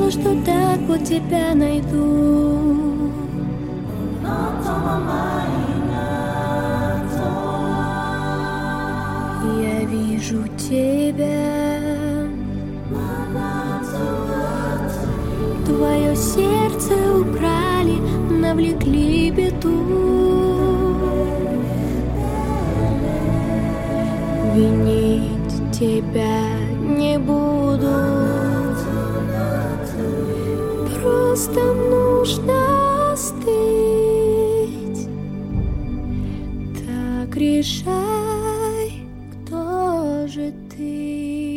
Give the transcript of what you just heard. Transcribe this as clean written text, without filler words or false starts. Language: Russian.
что так вот тебя найду. Я вижу тебя, твое сердце украли, навлекли беду. Винить тебя не буду, просто нужно остыть. Так решай, кто же ты.